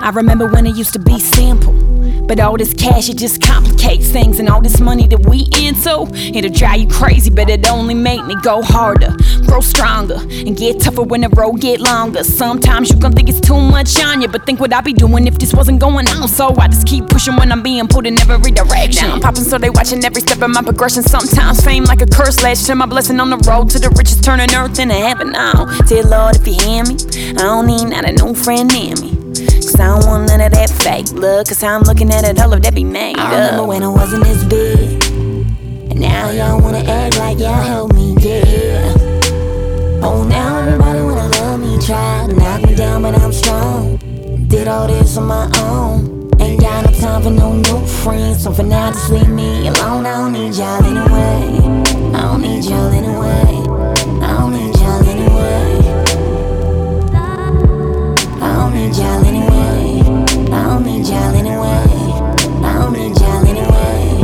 I remember when it used to be simple, but all this cash, it just complicates things. And all this money that we into, it'll drive you crazy, but it only make me go harder, grow stronger, and get tougher when the road get longer. Sometimes you gon' think it's too much on you, but think what I'd be doing if this wasn't going on. So I just keep pushing when I'm being pulled in every direction. Now I'm popping, so they watching every step of my progression. Sometimes fame like a curse latched to my blessing on the road to the riches, turning earth into heaven. Now, dear Lord, if you hear me, I don't need not a new friend near me, cause I don't want none of that fake blood. Cause how I'm looking at it, all of that be made up. I remember when I wasn't this big, and now y'all wanna act like y'all help me, yeah. Oh, now everybody wanna love me, try to knock me down, but I'm strong. Did all this on my own, ain't got no time for no new friends. So for now, just leave me alone. I don't need y'all anyway, I don't need y'all anyway, I don't need y'all anyway, I don't need y'all anyway, I don't need y'all anyway, I don't need y'all anyway,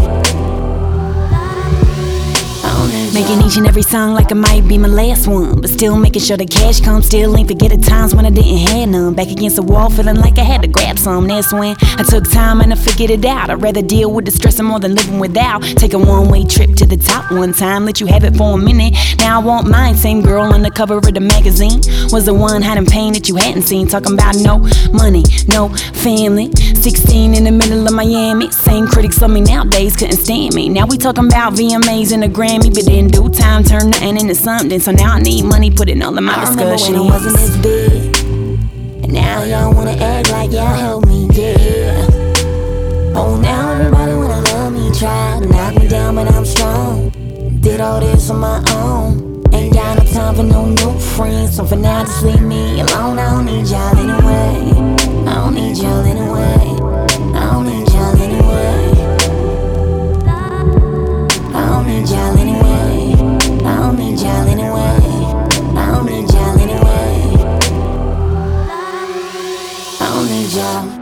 I don't need y'all. Making each and every song like it might be my last one, but still making sure the cash comes. Still ain't forget the times when I didn't have none. Back against the wall, feeling like I had to grab some. That's when I took time and I figured it out. I'd rather deal with the stress more than living without. Take a one-way trip to the top one time, let you have it for a minute. Now I want mine. Same girl on the cover of the magazine was the one hiding pain that you hadn't seen. Talking about no money, no family. 16 in the middle of Miami. Same critics of me nowadays couldn't stand me. Now we talking about VMAs and a Grammy, but in due time turn nothing into something. So now I need money, put it all in my discussion. I remember when I wasn't this big, and now y'all wanna act like y'all help me, yeah. Oh, now everybody wanna love me, try to knock me down, but I'm strong. Did all this on my own, ain't got no time for no new friends. So for now, just leave me alone. I don't need y'all anyway, I don't need y'all anyway, I don't need y'all anyway, I don't need y'all anyway, I don't need y'all anyway, I don't need y'all anyway, I don't need y'all.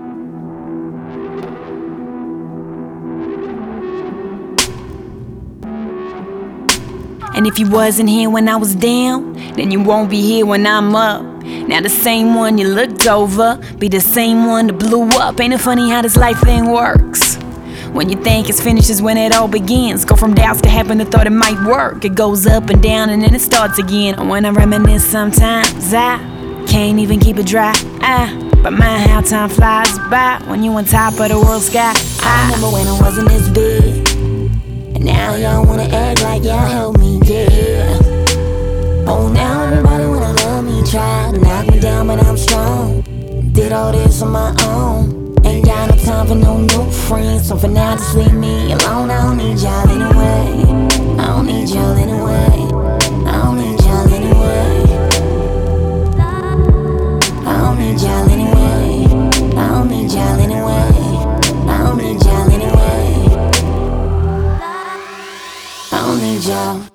And if you wasn't here when I was down, then you won't be here when I'm up. Now the same one you looked over be the same one that blew up. Ain't it funny how this life thing works? When you think it's finished is when it all begins. Go from doubts to having the thought it might work. It goes up and down and then it starts again. And when I reminisce sometimes, I can't even keep it dry. But mind how time flies by when you on top of the world sky. I remember when I wasn't this big, and now y'all wanna act like y'all help me, yeah. Oh, now everybody wanna love me, try to knock me down, but I'm strong. Did all this on my own, ain't got no time for no new friends. So for now, just leave me alone. I don't need y'all anyway, I don't need y'all anyway, I don't need y'all anyway, I don't need y'all anyway, I don't need y'all anyway, I don't need y'all anyway, I don't need y'all.